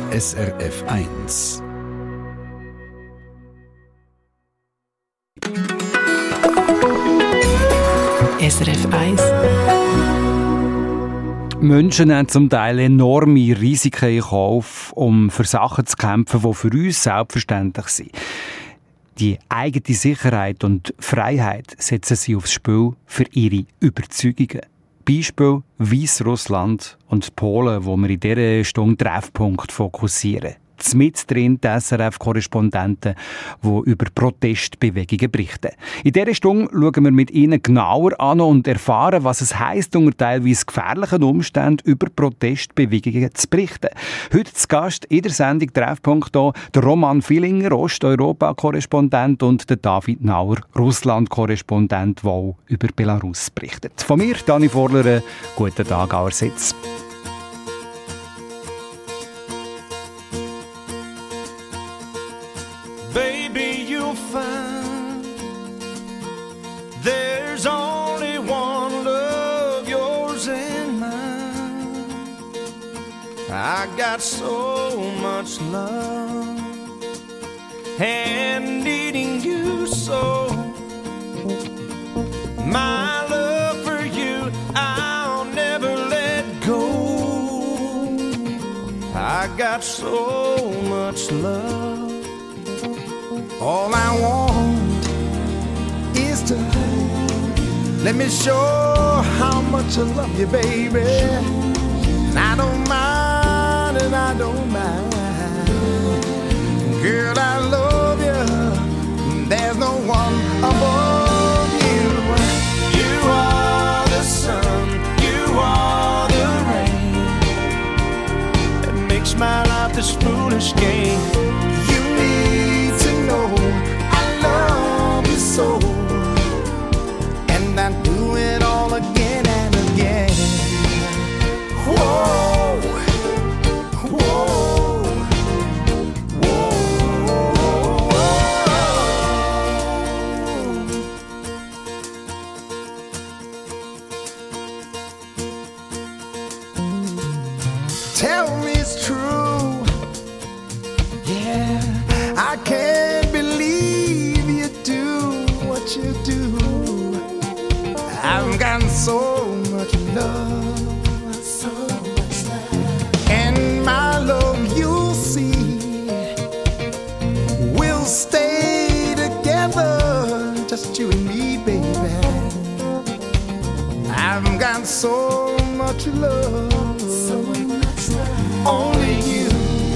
SRF 1. SRF 1. Menschen nehmen zum Teil enorme Risiken in Kauf, um für Sachen zu kämpfen, die für uns selbstverständlich sind. Die eigene Sicherheit und Freiheit setzen sie aufs Spiel für ihre Überzeugungen. Beispiel Weißrussland und Polen, wo wir in dieser Stunde Treffpunkt fokussieren. Mit drin die SRF-Korrespondenten, die über Protestbewegungen berichten. In dieser Stunde schauen wir mit ihnen genauer an und erfahren, was es heisst, unter teilweise gefährlichen Umständen über Protestbewegungen zu berichten. Heute zu Gast in der Sendung Treffpunkt hier der Roman Villinger, Osteuropa-Korrespondent, und der David Nauer, Russland-Korrespondent, der auch über Belarus berichtet. Von mir, Dani Vorler, guten Tag allerseits. There's only one love, yours and mine. I got so much love and needing you so. My love for you, I'll never let go. I got so much love. All I want is to let me show how much I love you, baby. And I don't mind, and I don't mind. Girl, I love you. There's no one above you. You are the sun, you are the rain that makes my life this foolish game. You need to know I love you so. I do it all again and again. Whoa, whoa, whoa, whoa. Tell me it's true. Yeah, I can't believe you do what you do. I've got so much love, so much love. And my love, you'll see, we'll stay together, just you and me, baby. I've got so much love, so much love. Only you.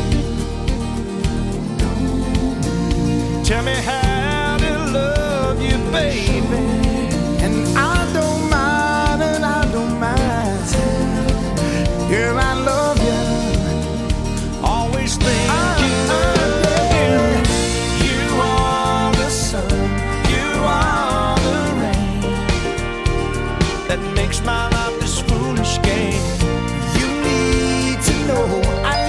Tell me how to love you, baby. And I don't mind, and I don't mind. Girl, I love you. Always think you are the sun, you are the rain that makes my life this foolish game. You need to know I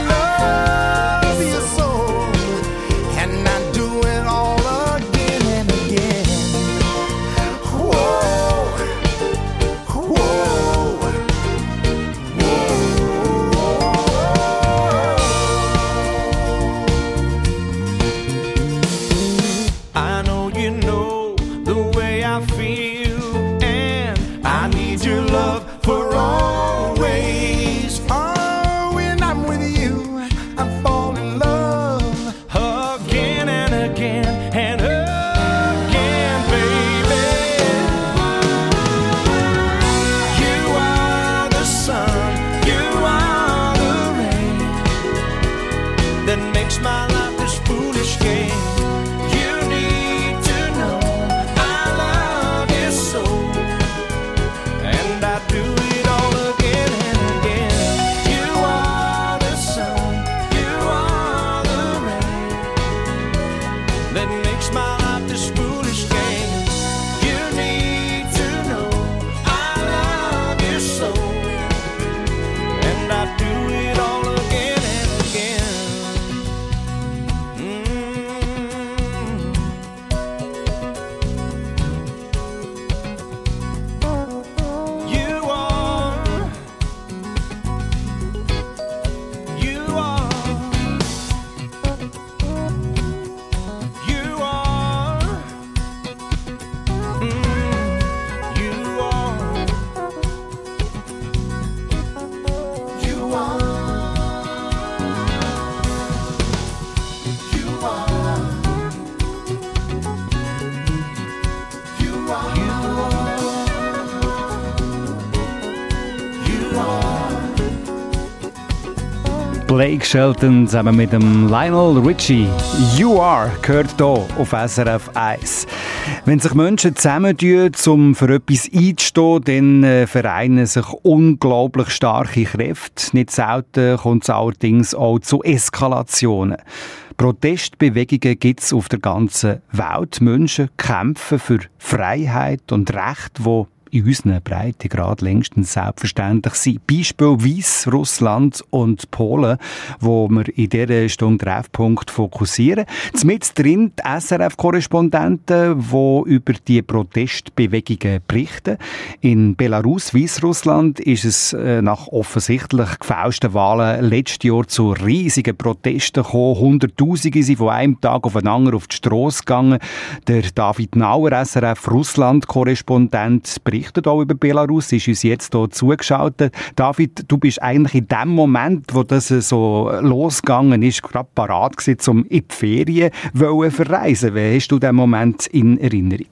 Blake Shelton zusammen mit dem Lionel Richie. «You Are» gehört hier auf SRF 1. Wenn sich Menschen zusammentun, um für etwas einzustehen, dann vereinen sich unglaublich starke Kräfte. Nicht selten kommt es allerdings auch zu Eskalationen. Protestbewegungen gibt es auf der ganzen Welt. Menschen kämpfen für Freiheit und Recht, die in unseren Breitengrad längstens selbstverständlich sind. Beispielsweise Russland und Polen, wo wir in dieser Stunde Treffpunkt fokussieren. Mit drin die SRF-Korrespondenten, die über die Protestbewegungen berichten. In Belarus, Weißrussland, ist es nach offensichtlich gefälschten Wahlen letztes Jahr zu riesigen Protesten gekommen. Hunderttausende sind von einem Tag auf den anderen auf die Strasse gegangen. Der David Nauer, SRF-Russland-Korrespondent, berichtet auch über Belarus, ist uns jetzt hier zugeschaltet. David, du bist eigentlich in dem Moment, wo das so losgegangen ist, gerade parat gewesen, um in die Ferien verreisen. Wie hast du diesen Moment in Erinnerung?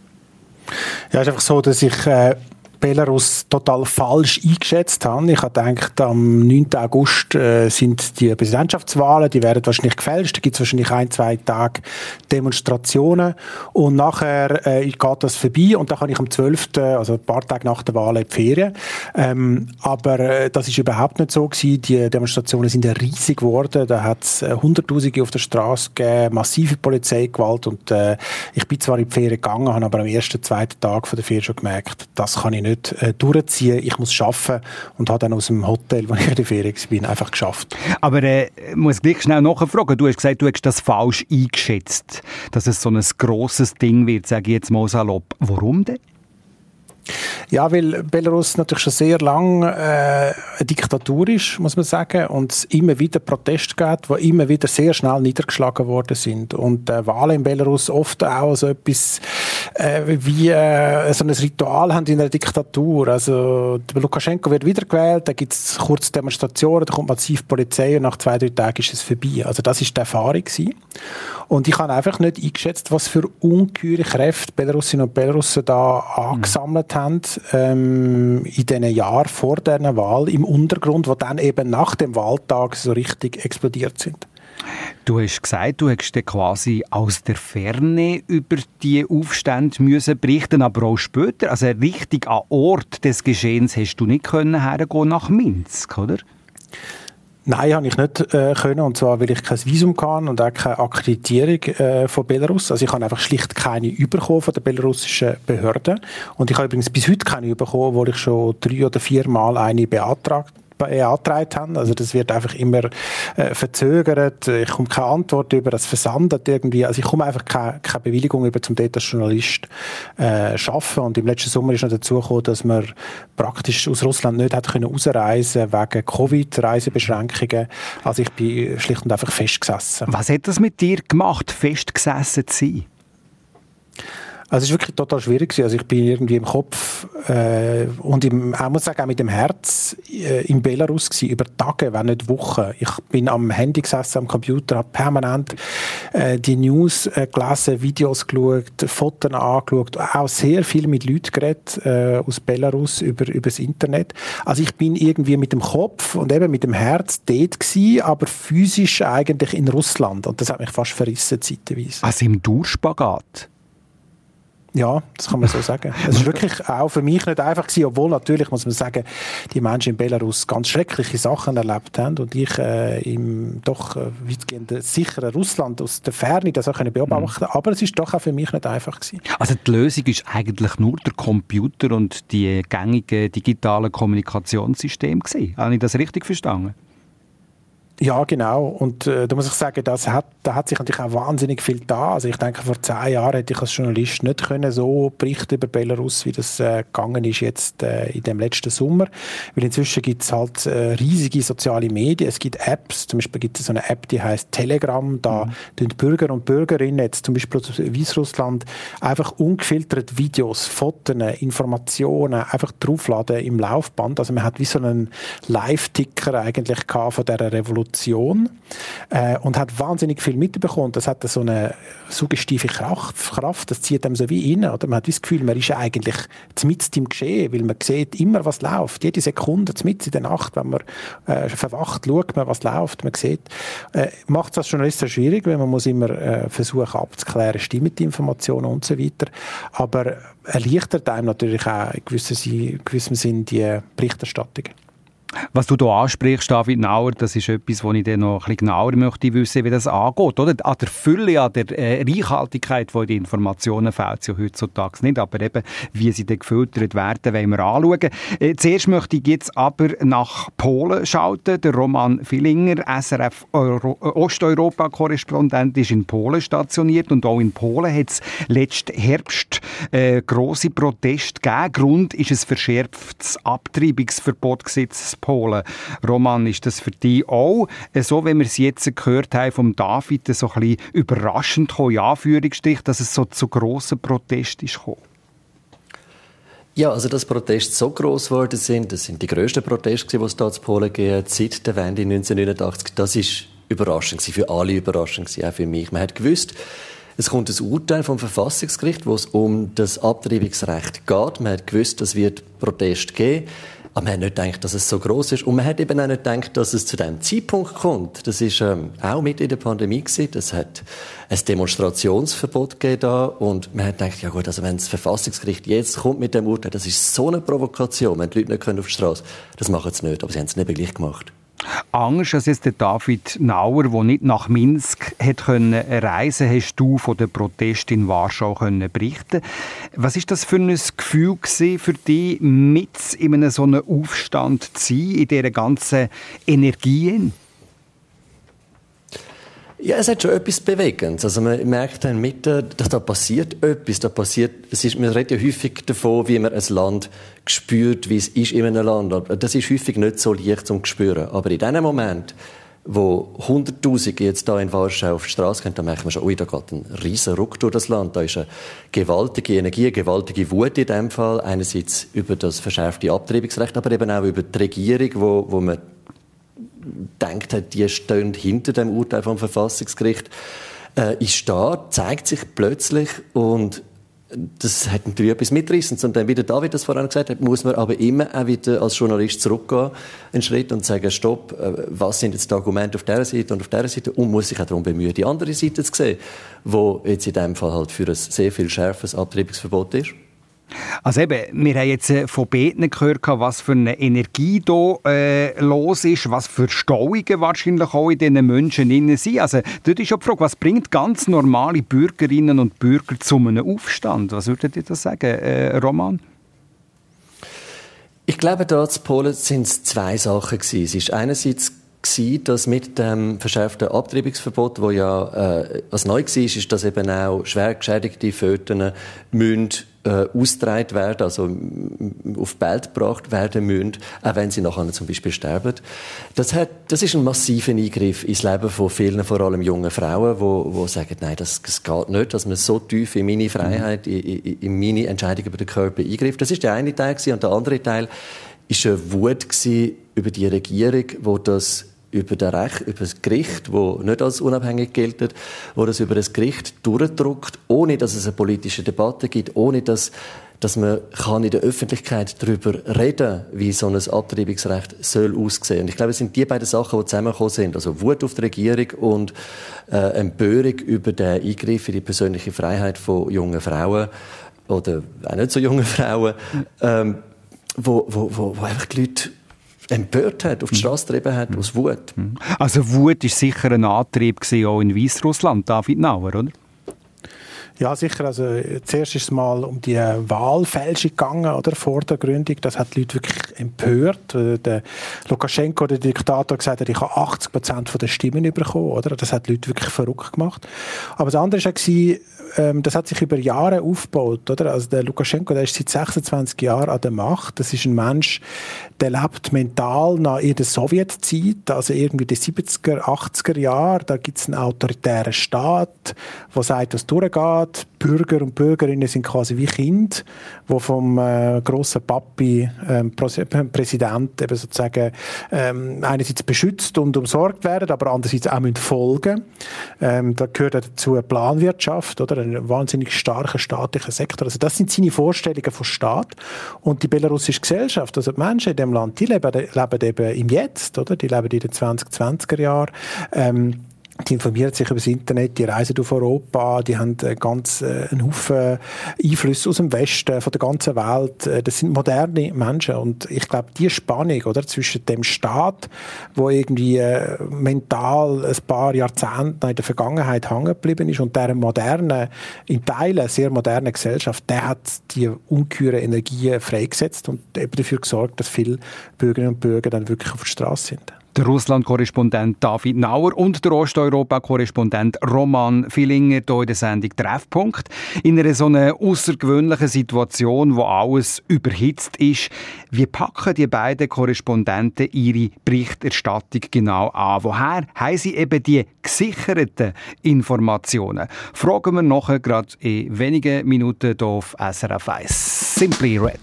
Ja, es ist einfach so, dass ich Belarus total falsch eingeschätzt habe. Ich habe gedacht, am 9. August sind die Präsidentschaftswahlen, die werden wahrscheinlich gefälscht, da gibt es wahrscheinlich 1-2 Tage Demonstrationen und nachher geht das vorbei und dann kann ich am 12., also ein paar Tage nach der Wahl in die Ferien. Aber das ist überhaupt nicht so gewesen. Die Demonstrationen sind riesig geworden, da hat es Hunderttausende auf der Straße gegeben, massive Polizeigewalt und ich bin zwar in die Ferien gegangen, habe aber am 1.-2. Tag von der Ferien schon gemerkt, das kann ich nicht durchziehen, ich muss arbeiten und habe dann aus dem Hotel, wo ich in der Ferien war, einfach geschafft. Aber ich muss gleich schnell nachfragen, du hast gesagt, du hast das falsch eingeschätzt, dass es so ein grosses Ding wird, sage ich jetzt mal salopp. Warum denn? Ja, weil Belarus natürlich schon sehr lange eine Diktatur ist, muss man sagen, und es immer wieder Proteste gibt, die immer wieder sehr schnell niedergeschlagen worden sind. Und Wahlen in Belarus oft auch so etwas wie so ein Ritual haben in einer Diktatur. Also Lukaschenko wird wiedergewählt, da gibt es kurze Demonstrationen, da kommt massiv Polizei und nach 2-3 Tagen ist es vorbei. Also das war die Erfahrung gewesen. Und ich habe einfach nicht eingeschätzt, was für ungeheure Kräfte Belarusinnen und Belarussen da angesammelt haben in den Jahren vor dieser Wahl im Untergrund, die dann eben nach dem Wahltag so richtig explodiert sind. Du hast gesagt, du hättest quasi aus der Ferne über die Aufstände müssen berichten, aber auch später, also richtig an Ort des Geschehens hast du nicht hergehen nach Minsk, oder? Nein, habe ich nicht können, und zwar, weil ich kein Visum hatte und auch keine Akkreditierung von Belarus. Also ich habe einfach schlicht keine bekommen von den belarussischen Behörden. Und ich habe übrigens bis heute keine bekommen, wo ich schon 3 oder 4 Mal eine beantragt haben. Also das wird einfach immer verzögert. Ich komme keine Antwort über, das versandet irgendwie. Also ich komme einfach keine Bewilligung über, zum dort als Journalist arbeiten. Und im letzten Sommer ist noch dazu gekommen, dass man praktisch aus Russland nicht hat können ausreisen wegen Covid-Reisebeschränkungen. Also ich bin schlicht und einfach festgesessen. Was hat das mit dir gemacht, festgesessen zu sein? Also es war wirklich total schwierig. Also ich bin irgendwie im Kopf und ich muss sagen, auch mit dem Herz in Belarus gewesen, über Tage, wenn nicht Wochen. Ich bin am Handy gesessen, am Computer, habe permanent die News gelesen, Videos geschaut, Fotos angeschaut, auch sehr viel mit Leuten geredet aus Belarus über das Internet. Also ich bin irgendwie mit dem Kopf und eben mit dem Herz dort gewesen, aber physisch eigentlich in Russland. Und das hat mich fast verrissen zeitweise. Also im Dauerspagat? Ja, das kann man so sagen. Es war wirklich auch für mich nicht einfach gewesen, obwohl natürlich, muss man sagen, die Menschen in Belarus ganz schreckliche Sachen erlebt haben und ich im doch weitgehend sicheren Russland aus der Ferne das auch beobachten. Aber es ist doch auch für mich nicht einfach gewesen. Also die Lösung ist eigentlich nur der Computer und die gängigen digitalen Kommunikationssysteme gewesen. Habe ich das richtig verstanden? Ja, genau. Und da muss ich sagen, da hat sich natürlich auch wahnsinnig viel da. Also ich denke, vor 10 Jahren hätte ich als Journalist nicht können so berichten über Belarus, wie das gegangen ist jetzt in dem letzten Sommer. Weil inzwischen gibt es halt riesige soziale Medien. Es gibt Apps. Zum Beispiel gibt es so eine App, die heißt Telegram. Da tun Bürger und Bürgerinnen jetzt zum Beispiel aus Weißrussland einfach ungefiltert Videos, Fotos, Informationen einfach draufladen im Laufband. Also man hat wie so einen Live-Ticker eigentlich gehabt von dieser Revolution Emotion und hat wahnsinnig viel mitbekommen. Das hat so eine suggestive Kraft, das zieht einem so wie rein. Oder? Man hat das Gefühl, man ist eigentlich mitten im Geschehen, weil man sieht immer, was läuft. Jede Sekunde, mitten in der Nacht, wenn man verwacht, schaut man, was läuft. Man sieht, macht es als Journalist sehr schwierig, weil man muss immer versuchen abzuklären, stimmen die Informationen und so weiter. Aber erleichtert einem natürlich auch in gewissem Sinn die Berichterstattung. Was du hier ansprichst, David Nauer, das ist etwas, wo ich dann noch ein bisschen genauer möchte wissen, wie das angeht. Oder? An der Fülle, an der Reichhaltigkeit, die in den Informationen fehlt sie ja heutzutage nicht, aber eben, wie sie dann gefiltert werden, wollen wir anschauen. Zuerst möchte ich jetzt aber nach Polen schalten. Der Roman Villinger, SRF Osteuropa-Korrespondent, ist in Polen stationiert und auch in Polen hat es letzten Herbst grosse Proteste gegeben. Grund ist ein verschärftes Abtreibungsverbot gesetzt Polen. Roman, ist das für dich auch so, wenn wir es jetzt gehört haben vom David, so ein bisschen überraschend gekommen, in Anführungsstrich, dass es so zu grossen Protesten ist gekommen? Ja, also dass Proteste so gross geworden sind, das sind die grössten Proteste, die es hier in Polen gegeben hat, seit der Wende 1989, das ist überraschend gewesen, für alle überraschend gewesen, auch für mich. Man hat gewusst, es kommt ein Urteil vom Verfassungsgericht, wo es um das Abtreibungsrecht geht. Man hat gewusst, es wird Protest geben. Aber man hat nicht gedacht, dass es so gross ist. Und man hat eben auch nicht gedacht, dass es zu diesem Zeitpunkt kommt. Das war auch mit in der Pandemie gewesen. Es hat ein Demonstrationsverbot gegeben da. Und man hat gedacht, ja gut, also wenn das Verfassungsgericht jetzt kommt mit dem Urteil, das ist so eine Provokation, wenn die Leute nicht auf die Straße können, das machen sie nicht. Aber sie haben es nicht gleich gemacht. Anders als jetzt der David Nauer, der nicht nach Minsk reisen konnte, hast du von den Protesten in Warschau berichten. Was ist das für ein Gefühl für dich, mit in einem so einem Aufstand zu sein, in dieser ganzen Energie? Ja, es hat schon etwas Bewegendes. Also man merkt dann dass da passiert etwas. Man redet ja häufig davon, wie man ein Land spürt, wie es ist in einem Land. Das ist häufig nicht so leicht zum spüren. Aber in dem Moment, wo Hunderttausende jetzt da in Warschau auf die Straße gehen, da merkt man schon, ui, da geht ein riesen Ruck durch das Land. Da ist eine gewaltige Energie, eine gewaltige Wut in dem Fall. Einerseits über das verschärfte Abtreibungsrecht, aber eben auch über die Regierung, wo man denkt hat, die stehen hinter dem Urteil vom Verfassungsgericht, ist da, zeigt sich plötzlich und das hat natürlich etwas Mitrissendes. Und dann, wie der David das vorhin gesagt hat, muss man aber immer auch wieder als Journalist zurückgehen, einen Schritt und sagen, stopp, was sind jetzt die Argumente auf dieser Seite und auf dieser Seite und muss sich auch darum bemühen, die andere Seite zu sehen, wo jetzt in dem Fall halt für ein sehr viel schärferes Abtreibungsverbot ist. Also eben, wir haben jetzt von beiden gehört, was für eine Energie hier los ist, was für Stauungen wahrscheinlich auch in diesen Menschen drin sind. Also dort ist schon die Frage, was bringt ganz normale Bürgerinnen und Bürger zu einem Aufstand? Was würdet ihr da sagen, Roman? Ich glaube, da in Polen sind es zwei Sachen gewesen. Es ist einerseits dass mit dem verschärften Abtreibungsverbot, wo ja was neu war, ist, dass eben auch schwer geschädigte Föten ausgetragen werden, also auf die Welt gebracht werden müssen, auch wenn sie nachher zum Beispiel sterben. Das ist ein massiver Eingriff ins Leben von vielen, vor allem jungen Frauen, die sagen, nein, das geht nicht, dass man so tief in meine Freiheit, in meine Entscheidung über den Körper eingreift. Das ist der eine Teil gewesen. Und der andere Teil ist eine Wut über die Regierung, wo das über das Gericht, das nicht als unabhängig gilt, wo das über das Gericht durchdrückt, ohne dass es eine politische Debatte gibt, ohne dass man in der Öffentlichkeit darüber reden kann, wie so ein Abtreibungsrecht soll aussehen. Und ich glaube, es sind die beiden Sachen, die zusammengekommen sind. Also Wut auf die Regierung und Empörung über den Eingriff in die persönliche Freiheit von jungen Frauen oder auch nicht so jungen Frauen, wo einfach die Leute empört hat, auf die Straße getrieben hat, aus Wut. Also Wut war sicher ein Antrieb auch in Weißrussland, David Nauer, oder? Ja, sicher. Also, zuerst ist es mal um die Wahlfälschung gegangen, oder? Vor der Gründung. Das hat die Leute wirklich empört. Der Lukaschenko, der Diktator, gesagt hat, ich habe 80% der Stimmen bekommen, oder? Das hat die Leute wirklich verrückt gemacht. Aber das andere war auch, das hat sich über Jahre aufgebaut, oder? Also, der Lukaschenko, der ist seit 26 Jahren an der Macht. Das ist ein Mensch, der lebt mental nach in der Sowjetzeit, also irgendwie die 70er, 80er Jahre. Da gibt es einen autoritären Staat, der sagt, was durchgeht. Staat. Bürger und Bürgerinnen sind quasi wie Kinder, die vom grossen Papi, Präsident, eben sozusagen einerseits beschützt und umsorgt werden, aber andererseits auch folgen müssen. Da gehört dazu eine Planwirtschaft, oder? Ein wahnsinnig starker staatlicher Sektor. Also das sind seine Vorstellungen von Staat. Und die belarussische Gesellschaft, also die Menschen in dem Land, die leben eben im Jetzt, oder? Die leben in den 2020er Jahren. Die informieren sich über das Internet, die reisen auf Europa, die haben einen Haufen Einflüsse aus dem Westen, von der ganzen Welt. Das sind moderne Menschen und ich glaube, die Spannung, oder, zwischen dem Staat, wo irgendwie mental ein paar Jahrzehnte in der Vergangenheit hängen geblieben ist, und der modernen, in Teilen sehr modernen Gesellschaft, der hat die ungeheuren Energien freigesetzt und eben dafür gesorgt, dass viele Bürgerinnen und Bürger dann wirklich auf der Straße sind. Der Russland-Korrespondent David Nauer und der Osteuropa-Korrespondent Roman Villinger hier in der Sendung «Treffpunkt». In einer so einer außergewöhnlichen Situation, wo alles überhitzt ist, wie packen die beiden Korrespondenten ihre Berichterstattung genau an? Woher haben sie eben die gesicherten Informationen? Fragen wir nachher gerade in wenigen Minuten hier auf SRF 1. Simply Red.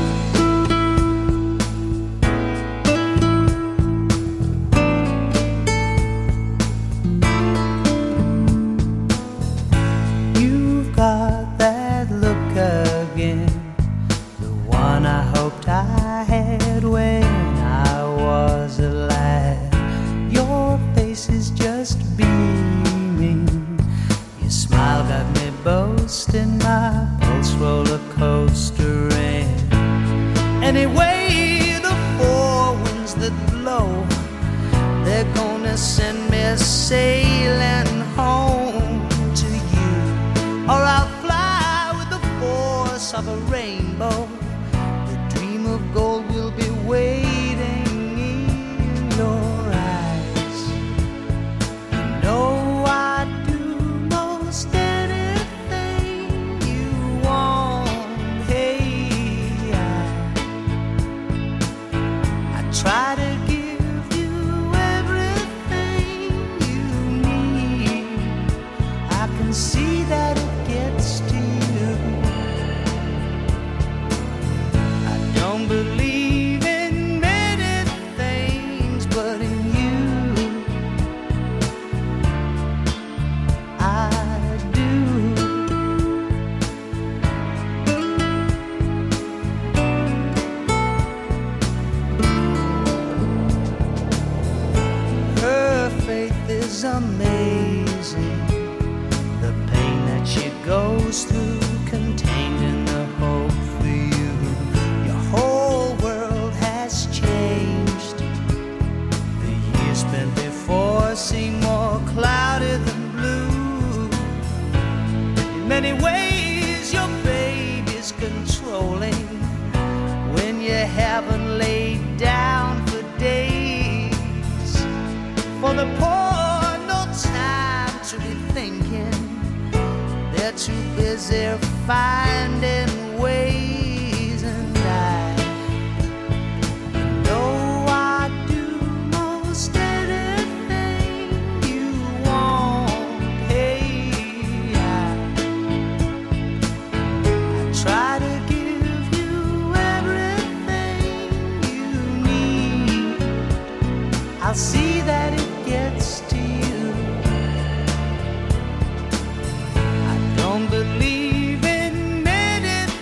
In my pulse roller coaster and anyway the four winds that blow, they're gonna send me sailing home to you, or I'll fly with the force of a rainbow. The dream of gold will be waiting in your eyes. You know I do most try to give you everything you need. I can see that it gets to you. I don't believe in many things, but in you I do. Is amazing, the pain that she goes through, contained in the hope for you. Your whole world has changed. The years spent before seem more cloudy than blue. In many ways your baby's controlling when you haven't laid down for days. For the poor, time to be thinking, they're too busy finding ways, and I know I do most anything you want. Hey, I try to give you everything you need. I'll see that it gets to you. Don't believe in many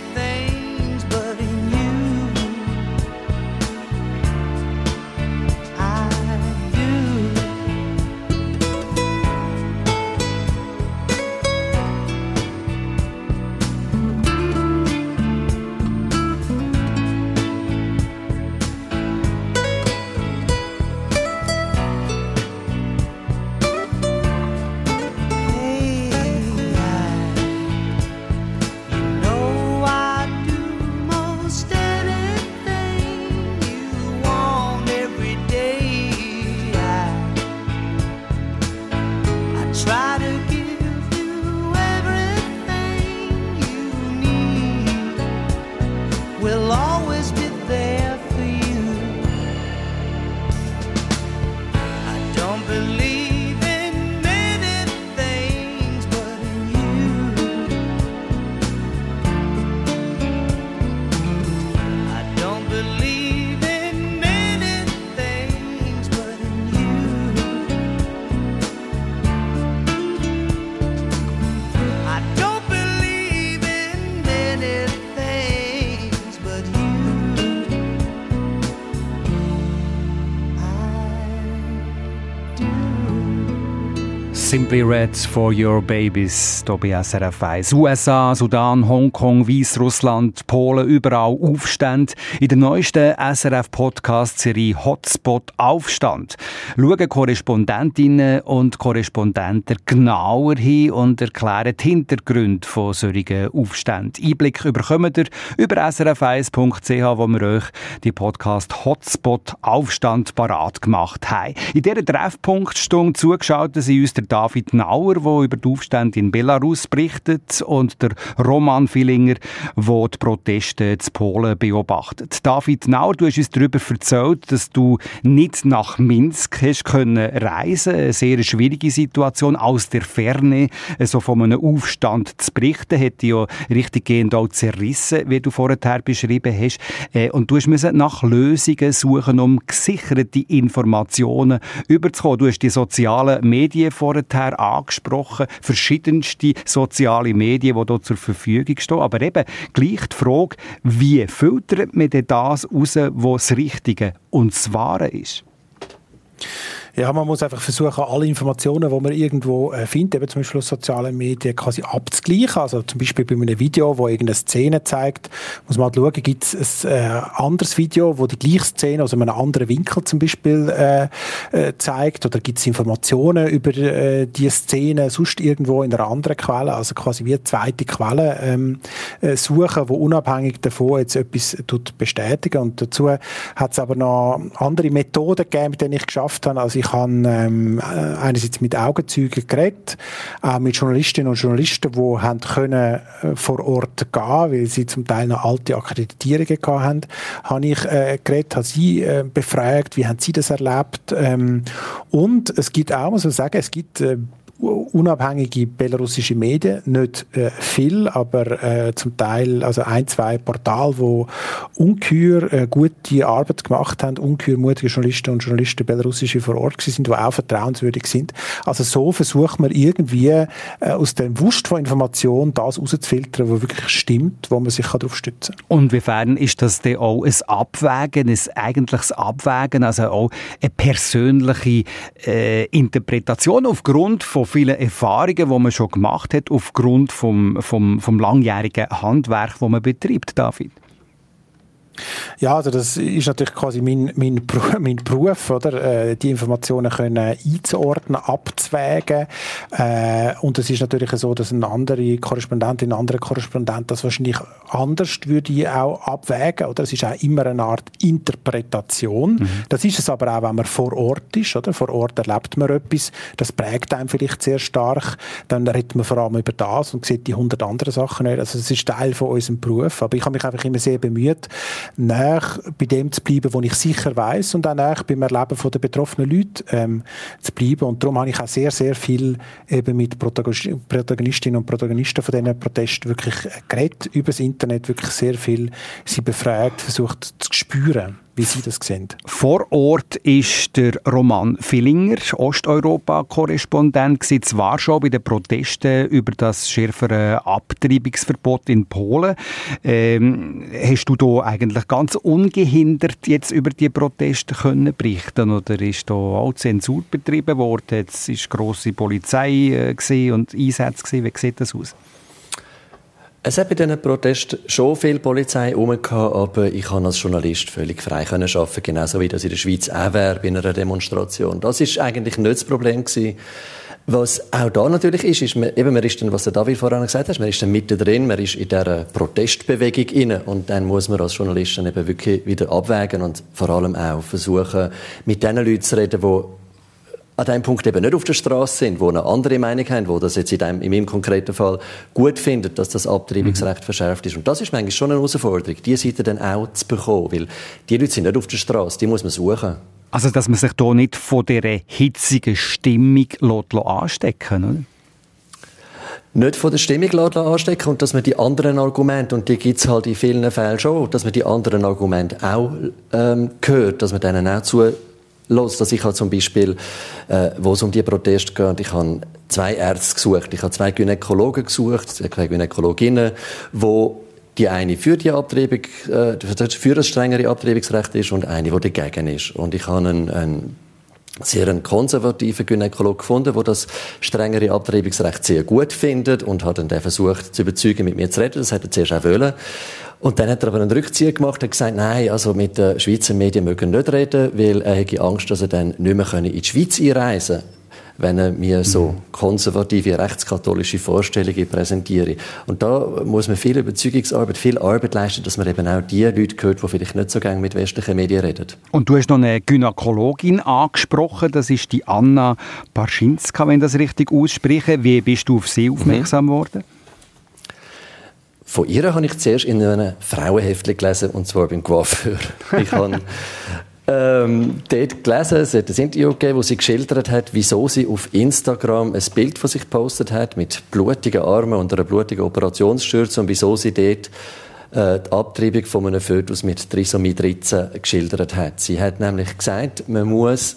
Simply Red for Your Babies, hier bei SRF 1. USA, Sudan, Hongkong, Weißrussland, Polen, überall Aufstände. In der neuesten SRF-Podcast-Serie Hotspot Aufstand schauen Korrespondentinnen und Korrespondenten genauer hin und erklären die Hintergründe von solchen Aufständen. Einblick bekommt ihr über srf1.ch, wo wir euch die Podcast Hotspot Aufstand parat gemacht haben. In dieser Treffpunktstunde zugeschaltet sind uns der David Nauer, der über die Aufstände in Belarus berichtet, und der Roman Villinger, der die Proteste in Polen beobachtet. David Nauer, du hast uns darüber erzählt, dass du nicht nach Minsk hast können reisen. Eine sehr schwierige Situation, aus der Ferne so von einem Aufstand zu berichten, hat dich ja richtiggehend auch zerrissen, wie du vorher beschrieben hast. Und du musst nach Lösungen suchen, um gesicherte Informationen überzukommen. Du hast die sozialen Medien vorher angesprochen, verschiedenste soziale Medien, die hier zur Verfügung stehen. Aber eben gleich die Frage, wie filtert man denn das raus, was das Richtige und das Wahre ist? Ja, man muss einfach versuchen, alle Informationen, die man irgendwo findet, eben zum Beispiel auf sozialen Medien, quasi abzugleichen. Also zum Beispiel bei einem Video, das irgendeine Szene zeigt, muss man halt schauen, gibt es ein anderes Video, das die gleiche Szene aus einem anderen Winkel zum Beispiel zeigt, oder gibt es Informationen über diese Szene sonst irgendwo in einer anderen Quelle, also quasi wie eine zweite Quelle suchen, die unabhängig davon jetzt etwas bestätigen. Und dazu hat es aber noch andere Methoden gegeben, mit denen ich geschafft habe. Also ich habe einerseits mit Augenzeugen geredet, auch mit Journalistinnen und Journalisten, die haben können vor Ort gehen, weil sie zum Teil noch alte Akkreditierungen hatten, habe ich geredet, habe sie befragt, wie haben sie das erlebt. Und es gibt auch, muss man sagen, es gibt unabhängige belarussische Medien, nicht viel, aber zum Teil also 1-2 Portale, die ungeheuer gute Arbeit gemacht haben, ungeheuer mutige Journalisten und Journalisten belarussische vor Ort sind, die auch vertrauenswürdig sind. Also so versucht man irgendwie aus dem Wust von Informationen das herauszufiltern, was wirklich stimmt, wo man sich darauf stützen kann. Und inwiefern ist das denn auch ein Abwägen, ein eigentliches Abwägen, also auch eine persönliche Interpretation aufgrund von vielen Erfahrungen, die man schon gemacht hat, aufgrund vom langjährigen Handwerk, das man betreibt, David? Ja, also das ist natürlich quasi mein Beruf, oder? Die Informationen können einzuordnen, abzuwägen. Und es ist natürlich so, dass eine andere Korrespondentin, ein anderer Korrespondent das wahrscheinlich anders würde ich auch abwägen, oder? Es ist auch immer eine Art Interpretation. Mhm. Das ist es aber auch, wenn man vor Ort ist, oder? Vor Ort erlebt man etwas, das prägt einem vielleicht sehr stark. Dann redet man vor allem über das und sieht die 100 anderen Sachen nicht. Also es ist Teil von unserem Beruf. Aber ich habe mich einfach immer sehr bemüht, näher bei dem zu bleiben, wo ich sicher weiss, und auch näher beim Erleben der betroffenen Leute zu bleiben. Und darum habe ich auch sehr, sehr viel eben mit Protagonistinnen und Protagonisten von diesen Protesten wirklich geredet, über das Internet wirklich sehr viel sie befragt, versucht zu spüren, wie Sie das sehen. Vor Ort ist der Roman Villinger, Osteuropa-Korrespondent, zwar schon bei den Protesten über das schärfere Abtreibungsverbot in Polen. Hast du da eigentlich ganz ungehindert jetzt über die Proteste können berichten, oder ist da auch Zensur betrieben worden? Jetzt ist grosse Polizei und Einsätze gewesen. Wie sieht das aus? Es hat bei diesen Protesten schon viel Polizei rumgehabt, aber ich kann als Journalist völlig frei arbeiten, genauso wie das in der Schweiz auch wäre bei einer Demonstration. Das ist eigentlich nicht das Problem gewesen. Was auch da natürlich ist man ist dann, was der David vorhin gesagt hat, man ist dann mittendrin, man ist in dieser Protestbewegung inne, und dann muss man als Journalist dann eben wirklich wieder abwägen und vor allem auch versuchen, mit den Leuten zu reden, die an diesem Punkt eben nicht auf der Straße sind, die eine andere Meinung haben, die das jetzt in meinem konkreten Fall gut finden, dass das Abtreibungsrecht verschärft ist. Und das ist manchmal schon eine Herausforderung, diese Seite dann auch zu bekommen, weil die Leute sind nicht auf der Straße, die muss man suchen. Also, dass man sich da nicht von dieser hitzigen Stimmung anstecken lässt, oder? Nicht von der Stimmung anstecken, und dass man die anderen Argumente, und die gibt es halt in vielen Fällen schon, dass man die anderen Argumente auch hört, dass man denen auch zuhört. Dass ich zum Beispiel, wo es um die Proteste geht, ich habe 2 Ärzte gesucht, ich habe 2 Gynäkologen gesucht, 2 Gynäkologinnen, wo die eine für die Abtreibung, für das strengere Abtreibungsrecht ist und eine, die dagegen ist. Und ich habe einen sehr einen konservativen Gynäkologe gefunden, der das strengere Abtreibungsrecht sehr gut findet und hat dann versucht zu überzeugen, mit mir zu reden. Das hat er zuerst auch wollen. Und dann hat er aber einen Rückzieher gemacht und gesagt, nein, also mit den Schweizer Medien mögen nicht reden, weil er hätte Angst, dass er dann nicht mehr in die Schweiz einreisen kann, wenn er mir so konservative, rechtskatholische Vorstellungen präsentiere. Und da muss man viel Überzeugungsarbeit, viel Arbeit leisten, dass man eben auch die Leute hört, die vielleicht nicht so gerne mit westlichen Medien reden. Und du hast noch eine Gynäkologin angesprochen, das ist die Anna Barschinska, wenn ich das richtig ausspreche. Wie bist du auf sie aufmerksam geworden? Von ihr habe ich zuerst in einem Frauenheftchen gelesen, und zwar beim Coiffeur. Ich habe dort gelesen, es hat ein Interview gegeben, wo sie geschildert hat, wieso sie auf Instagram ein Bild von sich gepostet hat, mit blutigen Armen und einer blutigen Operationsschürze, und wieso sie dort die Abtreibung von einem Fötus mit Trisomie 13 geschildert hat. Sie hat nämlich gesagt, man muss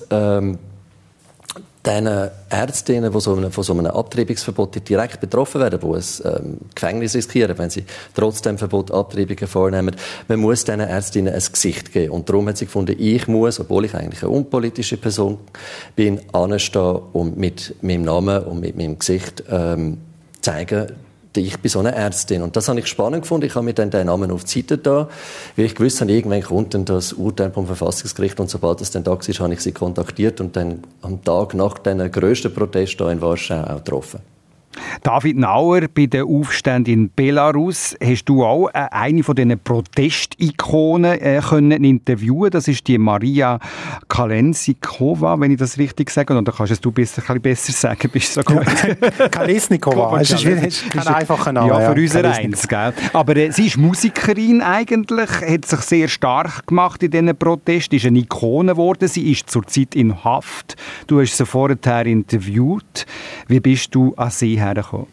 den Ärztinnen, die von so einem Abtreibungsverbot direkt betroffen werden, die ein Gefängnis riskieren, wenn sie trotzdem Verbot Abtreibungen vornehmen, man muss diesen Ärztinnen ein Gesicht geben. Und darum hat sie gefunden, ich muss, obwohl ich eigentlich eine unpolitische Person bin, anstehen und mit meinem Namen und mit meinem Gesicht zeigen, ich bin so eine Ärztin. Und das habe ich spannend gefunden. Ich habe mir dann den Namen auf die Seite da, weil ich gewusst habe, irgendwann kommt dann das Urteil vom Verfassungsgericht, und sobald es dann da war, habe ich sie kontaktiert und dann am Tag nach den grössten Protest hier in Warschau auch getroffen. David Nauer, bei den Aufständen in Belarus hast du auch eine von diesen Protestikonen können interviewen. Das ist die Maria Kalesnikova, wenn ich das richtig sage. Oder kannst du es ein bisschen besser sagen? Bist du so gut? Kalesnikova, das ist kein einfacher Name. Ja, für unser eins, gell? Aber sie ist Musikerin eigentlich, hat sich sehr stark gemacht in diesen Protesten, ist eine Ikone geworden. Sie ist zurzeit in Haft. Du hast sie vorher interviewt. Wie bist du an sie hergekommen?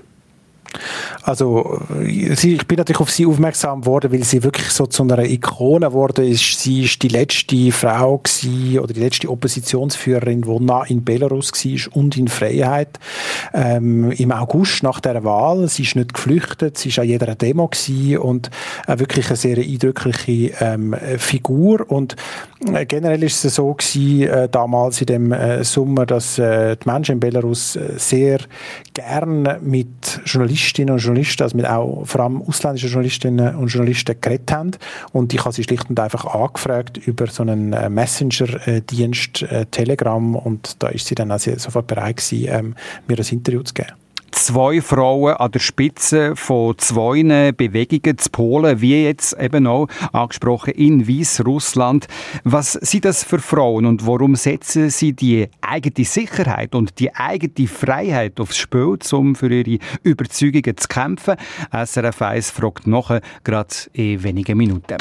Also, ich bin natürlich auf sie aufmerksam geworden, weil sie wirklich so zu einer Ikone geworden ist. Sie ist die letzte Frau gewesen, oder die letzte Oppositionsführerin, die in Belarus war und in Freiheit. Im August nach der Wahl. Sie ist nicht geflüchtet, sie war an jeder Demo gewesen und wirklich eine sehr eindrückliche Figur. Und generell ist es so gewesen, damals in dem Sommer, dass die Menschen in Belarus sehr gern mit Journalistinnen und Journalisten, also mit auch vor allem ausländischen Journalistinnen und Journalisten geredet haben. Und ich habe sie schlicht und einfach angefragt über so einen Messenger-Dienst, Telegram, und da ist sie dann also sofort bereit gewesen, mir ein Interview zu geben. 2 Frauen an der Spitze von 2 Bewegungen zu Polen, wie jetzt eben auch angesprochen in Weißrussland. Was sind das für Frauen und warum setzen sie die eigene Sicherheit und die eigene Freiheit aufs Spiel, um für ihre Überzeugungen zu kämpfen? SRF 1 fragt nachher, gerade in wenigen Minuten.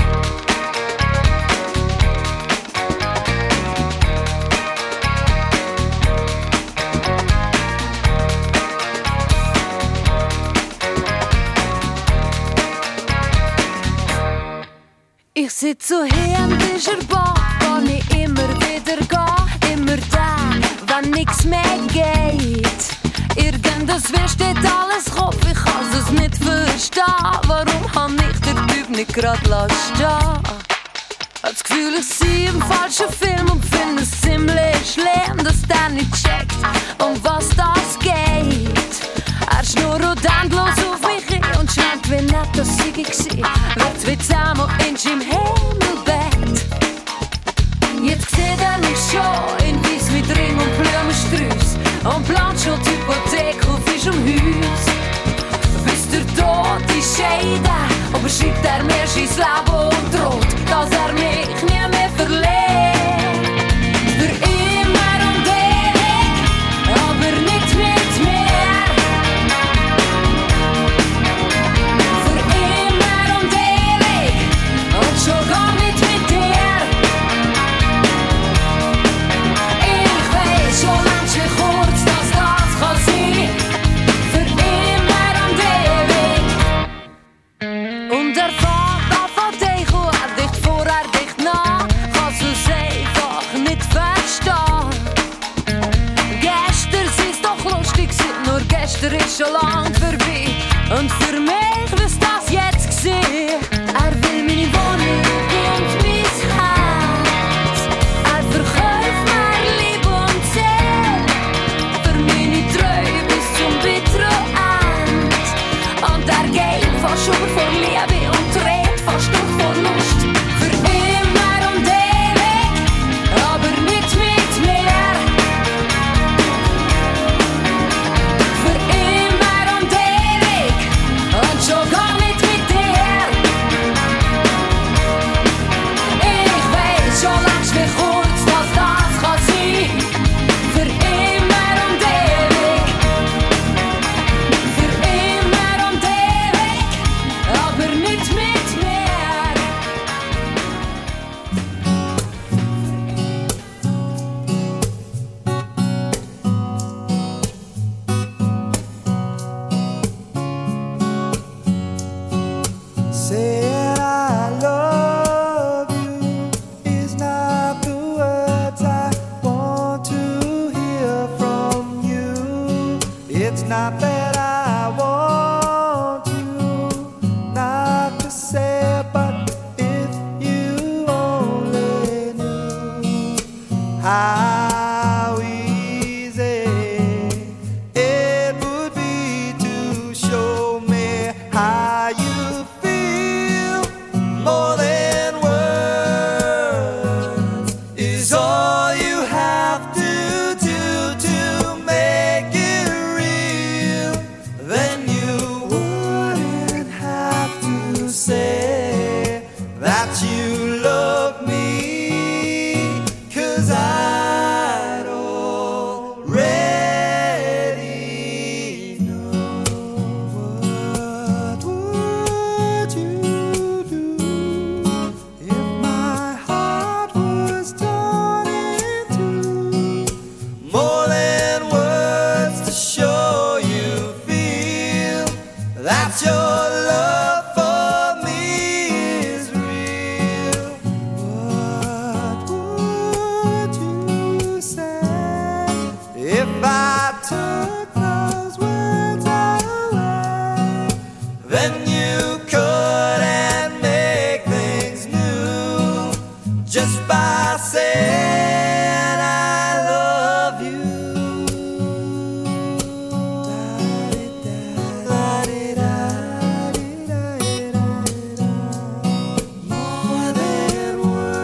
Ich sitze so hier an dieser Bar, wo ich immer wieder gehe, immer da, wenn nichts mehr geht. Irgendwas steht alles Kopf, ich kann es nicht verstehen. Warum kann ich den Typ nicht gerade stehen? Das Gefühl, ich sehe im falschen Film und finde es ziemlich schlimm, dass der nicht checkt, um was das geht. Er schnurrt endlos auf mich hin und schwärmt, wie nett das sei gewesen. Wird's wie zusammen in seinem Himmelbett. Jetzt sieht er mich schon in Weiss mit Ring und Blumensträuss und plant schon die Hypothek auf unserem Haus. Bis der Tod ist scheiden, aber schreibt er mir sein Leben und droht, dass er mich nie mehr verliert. Für immer und ewig, aber nicht mit mir. Für immer und ewig, und schon gar nicht mit dir. Ich weiß schon manche kurz, dass das kann sein. Für immer und ewig. Und er fährt an von dich und er dicht vor, er dicht nach. Kannst du es einfach nicht verstehen. Gestern sie's doch lustig gewesen, nur gestern ist schon lang vorbei. Und für mich wüsste das jetzt gewesen. Er will meine Wohnung und mein Herz. Er verkauft mir Liebe not that I want you not to say, but if you only knew how easy it would be to show me how you feel. More than words is all you have to do to make it real. Then you wouldn't have to say that you love me, 'cause I'd already know. What would you do if my heart was torn in two? More than words to show you feel that your love for me is real. What would you say if I took those words away? Then you couldn't make things new just by saying I love you. More than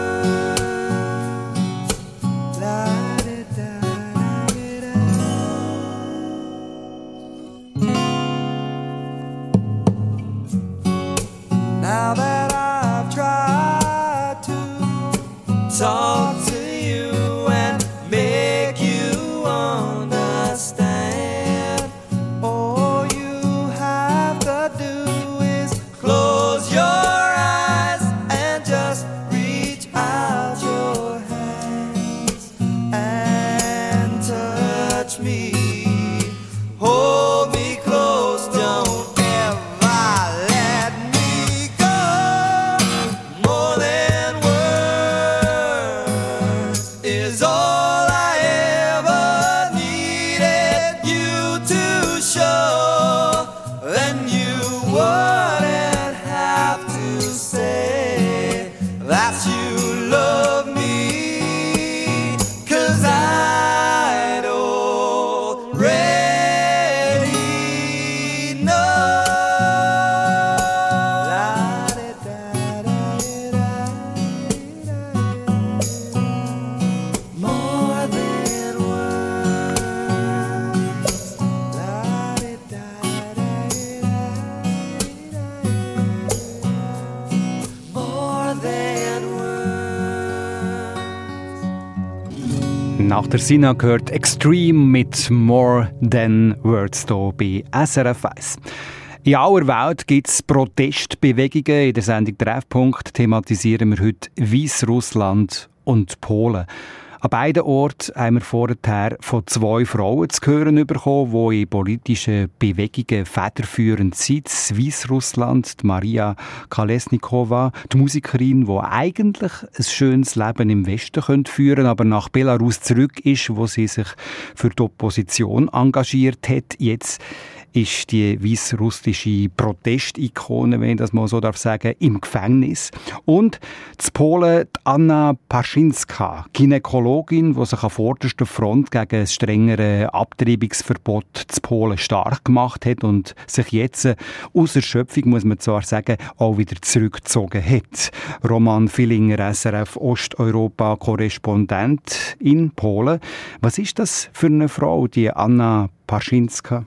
now that I've tried to talk to you and make you understand, all you have to do is close your eyes and just reach out your hands and touch me. Hold me close, don't ever let me go. More than words is all I ever needed you to show. Then you wouldn't have to say that you love me, 'cause I'd already know. More than words. More than words. Nach der Sina gehört Extreme mit More Than Words hier bei SRF 1. In aller Welt gibt es Protestbewegungen. In der Sendung Treffpunkt thematisieren wir heute Weißrussland und Polen. An beiden Orten haben wir vorher von 2 Frauen zu hören bekommen, die in politischen Bewegungen federführend sind. Weißrussland, Maria Kolesnikova, die Musikerin, die eigentlich ein schönes Leben im Westen führen könnte, aber nach Belarus zurück ist, wo sie sich für die Opposition engagiert hat. Jetzt ist die weißrussische Protestikone, wenn ich das mal so sagen darf, im Gefängnis. Und zu Polen die Anna Paschinska, Gynäkologin, die sich an vorderster Front gegen ein strengere Abtreibungsverbot zu Polen stark gemacht hat und sich jetzt aus Erschöpfung, muss man zwar sagen, auch wieder zurückgezogen hat. Roman Villinger, SRF Osteuropa-Korrespondent in Polen. Was ist das für eine Frau, die Anna Paschinska?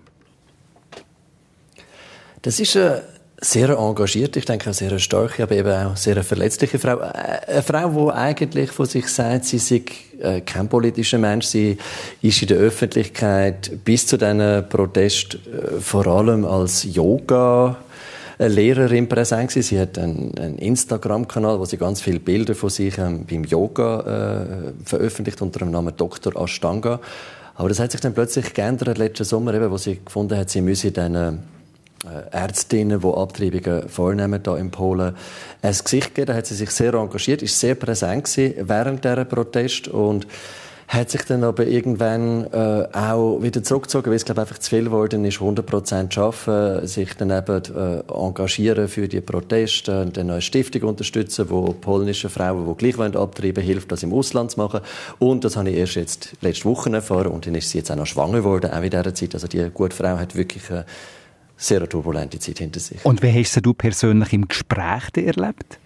Das ist eine sehr engagierte, ich denke auch sehr starke, aber eben auch sehr verletzliche Frau. Eine Frau, die eigentlich von sich sagt, sie sei kein politischer Mensch, sie ist in der Öffentlichkeit bis zu diesen Protest vor allem als Yoga-Lehrerin präsent gewesen. Sie hat einen Instagram-Kanal, wo sie ganz viele Bilder von sich beim Yoga veröffentlicht unter dem Namen Dr. Ashtanga. Aber das hat sich dann plötzlich geändert letzten Sommer, eben, wo sie gefunden hat, sie müsse dann Ärztinnen, die Abtreibungen vornehmen hier in Polen, ein Gesicht geben. Da hat sie sich sehr engagiert, ist sehr präsent gewesen während dieser Protest und hat sich dann aber irgendwann auch wieder zurückgezogen, weil es, glaube ich, einfach zu viel geworden ist, 100% arbeiten, sich dann eben engagieren für die Proteste und dann eine Stiftung unterstützen, wo polnische Frauen, die gleich abtreiben, hilft, das im Ausland zu machen. Und das habe ich erst jetzt letzte Woche erfahren und dann ist sie jetzt auch noch schwanger geworden, auch in dieser Zeit. Also die gute Frau hat wirklich eine sehr turbulente Zeit hinter sich. Und wie hast du persönlich im Gespräch erlebt?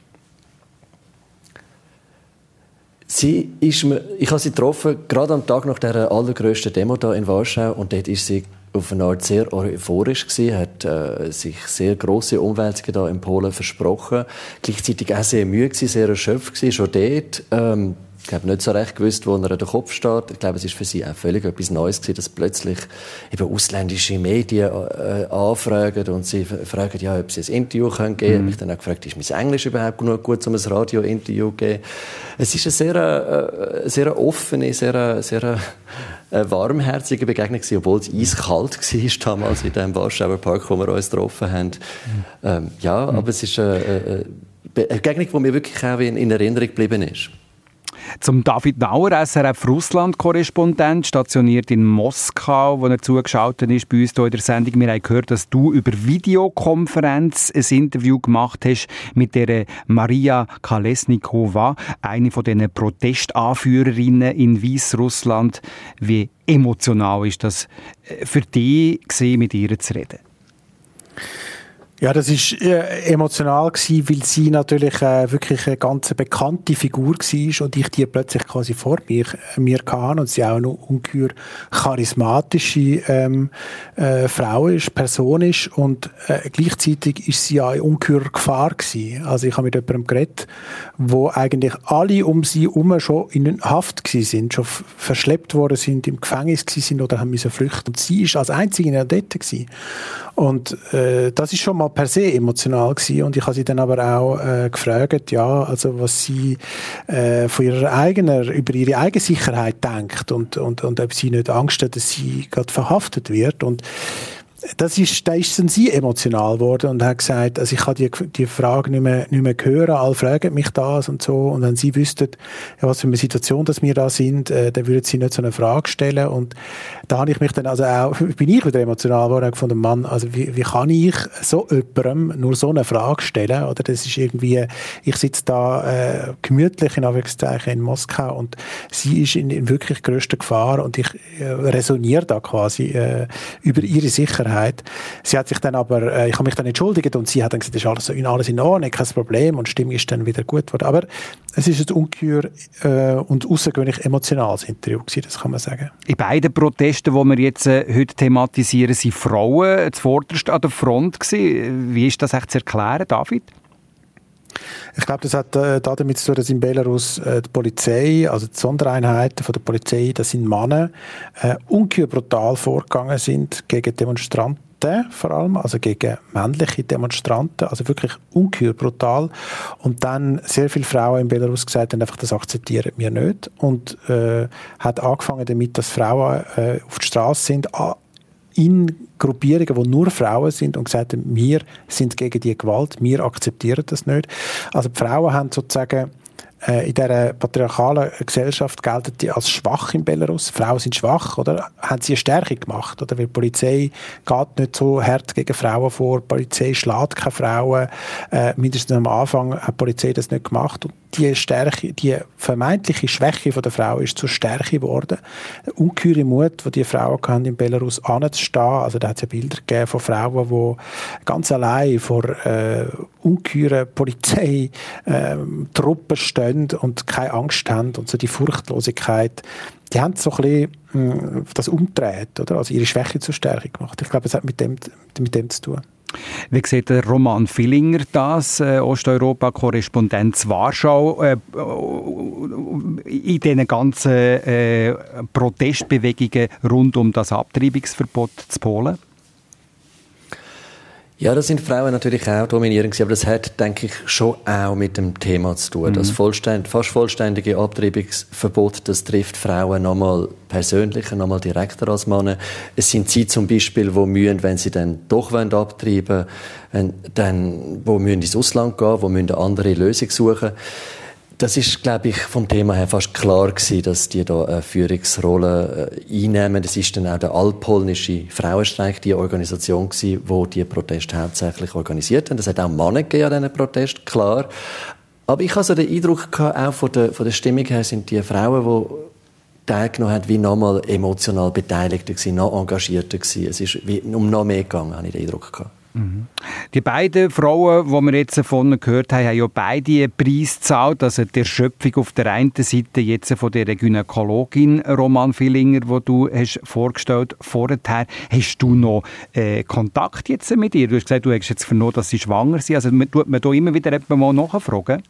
Ich habe sie getroffen, gerade am Tag nach der allergrössten Demo hier in Warschau, und dort ist sie auf eine Art sehr euphorisch gewesen, hat sich sehr grosse Umwälzungen hier in Polen versprochen, gleichzeitig auch sehr müde gewesen, sehr erschöpft gewesen, schon dort. Ich glaube nicht so recht gewusst, wo er an den Kopf steht. Ich glaube, es ist für sie auch völlig etwas Neues gewesen, dass plötzlich eben ausländische Medien anfragen und sie fragen, ja, ob sie ein Interview geben können. Ich habe mich dann auch gefragt, ist mein Englisch überhaupt genug gut, um ein Radio-Interview zu geben? Es ist eine sehr offene, sehr warmherzige Begegnung gewesen, obwohl es eiskalt war damals in dem Warschauer Park, wo wir uns getroffen haben. Aber es ist eine Begegnung, die mir wirklich auch in Erinnerung geblieben ist. Zum David Nauer, SRF-Russland-Korrespondent, stationiert in Moskau, wo er zugeschaltet ist bei uns hier in der Sendung. Wir haben gehört, dass du über Videokonferenz ein Interview gemacht hast mit der Maria Kolesnikova, eine von diesen Protestanführerinnen in Weißrussland. Wie emotional ist das für dich, mit ihr zu reden? Ja, das ist emotional gewesen, weil sie natürlich wirklich eine ganz bekannte Figur war und ich die plötzlich quasi vor mir hatte und sie auch eine ungeheuer charismatische Frau ist, Person ist und gleichzeitig ist sie ja in ungeheurer Gefahr gewesen. Also ich habe mit jemandem geredet, wo eigentlich alle um sie herum schon in Haft gewesen sind, schon verschleppt worden sind, im Gefängnis gewesen sind oder haben müssen flüchten. Und sie ist als einzige in der dort gewesen. Und das ist schon mal per se emotional gewesen. Und ich habe sie dann aber auch gefragt, ja, also was sie von über ihre eigene Sicherheit denkt und ob sie nicht Angst hat, dass sie gerade verhaftet wird. Und da ist dann sie emotional geworden und hat gesagt, also ich kann die Frage nicht mehr hören, alle fragen mich das und so, und wenn sie wüssten, ja, was für eine Situation dass wir da sind, dann würden sie nicht so eine Frage stellen. Und da habe ich mich dann also auch, bin ich wieder emotional geworden und gefunden, Mann, also wie kann ich so jemandem nur so eine Frage stellen, oder das ist irgendwie, ich sitze da gemütlich in Anführungszeichen in Moskau und sie ist in wirklich grösster Gefahr und ich resoniere da quasi über ihre Sicherheit. Sie hat sich dann aber, ich habe mich dann entschuldigt und sie hat dann gesagt, es ist alles in Ordnung, kein Problem und die Stimmung ist dann wieder gut geworden. Aber es ist ein ungeheuer und außergewöhnlich emotionales Interview gewesen, das kann man sagen. In beiden Protesten, die wir jetzt heute thematisieren, sind Frauen zuvorderst an der Front gewesen. Wie ist das echt zu erklären, David? Ich glaube, das hat damit zu tun, dass in Belarus die Polizei, also die Sondereinheiten von der Polizei, das sind Männer, ungeheuer brutal vorgegangen sind gegen Demonstranten vor allem, also gegen männliche Demonstranten, also wirklich ungeheuer brutal. Und dann sehr viele Frauen in Belarus gesagt haben, einfach, das akzeptieren wir nicht. Und hat angefangen damit, dass Frauen auf die Straße sind, in Gruppierungen, wo nur Frauen sind und gesagt haben, wir sind gegen die Gewalt, wir akzeptieren das nicht. Also die Frauen haben sozusagen in dieser patriarchalen Gesellschaft gelten die als schwach in Belarus. Frauen sind schwach, oder? Haben sie eine Stärke gemacht, oder? Weil die Polizei geht nicht so hart gegen Frauen vor, die Polizei schlägt keine Frauen. Mindestens am Anfang hat die Polizei das nicht gemacht. Und die Stärke, die vermeintliche Schwäche von der Frau ist zur Stärke geworden. Der ungeheure Mut, den die Frauen hatten, in Belarus anzustehen. Also da hat es ja Bilder gegeben von Frauen, die ganz allein vor ungeheuren Polizeitruppen stehen und keine Angst haben und so die Furchtlosigkeit, die haben so ein bisschen das umgedreht, oder? Also ihre Schwäche zur Stärke gemacht. Ich glaube, es hat mit dem zu tun. Wie sieht der Roman Villinger das, Osteuropa-Korrespondent Warschau, in diesen ganzen Protestbewegungen rund um das Abtreibungsverbot zu Polen? Ja, das sind Frauen natürlich auch dominierend, aber das hat, denke ich, schon auch mit dem Thema zu tun. Das fast vollständige Abtreibungsverbot, das trifft Frauen nochmal persönlicher, nochmal direkter als Männer. Es sind sie zum Beispiel, die müssen, wenn sie dann doch abtreiben wollen, dann, wo müssen ins Ausland gehen, wo müssen eine andere Lösung suchen. Das ist, glaube ich, vom Thema her fast klar gewesen, dass die da eine Führungsrolle einnehmen. Das ist dann auch der allpolnische Frauenstreik, die Organisation gewesen, die die Proteste hauptsächlich organisiert hat. Es hat auch Männer gegeben an diesen Protesten, klar. Aber ich hatte so den Eindruck gehabt, auch von der Stimmung her sind die Frauen, die teilgenommen haben, wie nochmal emotional Beteiligter gewesen, noch engagierter gewesen. Es ist wie um noch mehr gegangen, habe ich den Eindruck gehabt. Die beiden Frauen, die wir jetzt von gehört haben, haben ja beide einen Preis gezahlt. Also die Erschöpfung auf der einen Seite jetzt von der Gynäkologin Roman Villinger, die du hast vorgestellt vorher. Hast du noch Kontakt jetzt mit ihr? Du hast gesagt, du hast jetzt vernommen, dass sie schwanger sind. Also tut man da immer wieder mal nachfragen?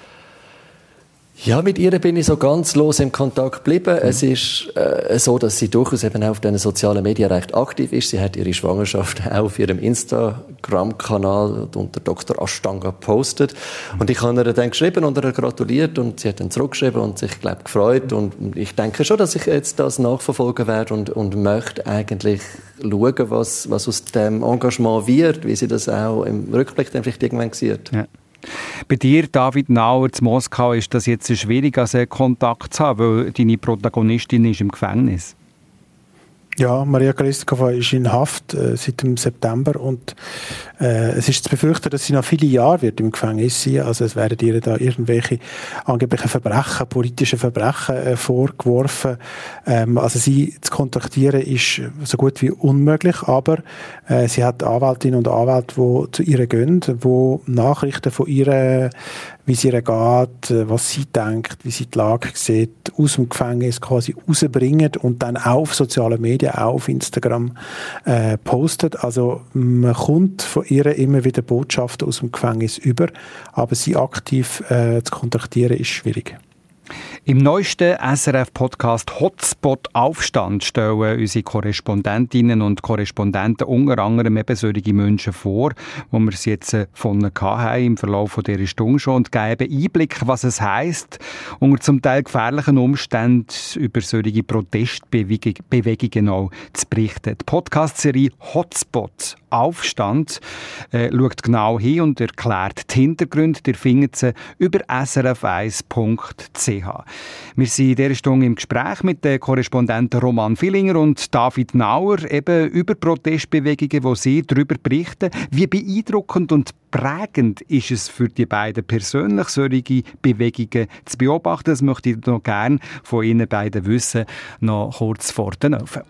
Ja, mit ihr bin ich so ganz los im Kontakt geblieben. Es ist so, dass sie durchaus eben auch auf den sozialen Medien recht aktiv ist. Sie hat ihre Schwangerschaft auch auf ihrem Instagram-Kanal unter Dr. Ashtanga gepostet. Und ich habe ihr dann geschrieben und ihr gratuliert und sie hat dann zurückgeschrieben und sich, glaube ich, gefreut. Und ich denke schon, dass ich jetzt das nachverfolgen werde und möchte eigentlich schauen, was aus dem Engagement wird, wie sie das auch im Rückblick dann vielleicht irgendwann sieht. Ja. Bei dir, David Nauer, zu Moskau, ist das jetzt schwierig, also Kontakt zu haben, weil deine Protagonistin ist im Gefängnis. Ja, Maria Kreskova ist in Haft seit dem September und es ist zu befürchten, dass sie noch viele Jahre wird im Gefängnis sein. Also es werden ihr da irgendwelche angeblichen Verbrechen, politische Verbrechen vorgeworfen. Also sie zu kontaktieren ist so gut wie unmöglich, aber sie hat Anwältinnen und Anwälte, die zu ihr gehen, die Nachrichten von ihr, wie es ihr geht, was sie denkt, wie sie die Lage sieht, aus dem Gefängnis quasi rausbringen und dann auch auf sozialen Medien, auch auf Instagram postet. Also man kommt von ihr immer wieder Botschaften aus dem Gefängnis über, aber sie aktiv zu kontaktieren ist schwierig. Im neuesten SRF-Podcast «Hotspot Aufstand» stellen unsere Korrespondentinnen und Korrespondenten unter anderem eben solche Menschen vor, wo wir es jetzt von hatten im Verlauf dieser Stunde schon, und geben Einblick, was es heisst, unter zum Teil gefährlichen Umständen über solche Protestbewegungen auch zu berichten. Die Podcast-Serie «Hotspot Aufstand» schaut genau hin und erklärt die Hintergründe. Ihr findet sie über srf1.ch. Wir sind in dieser Stunde im Gespräch mit den Korrespondenten Roman Villinger und David Nauer eben über Protestbewegungen, wo sie darüber berichten. Wie beeindruckend und prägend ist es für die beiden persönlich, solche Bewegungen zu beobachten? Das möchte ich noch gerne von Ihnen beiden wissen, noch kurz vor den Öfen.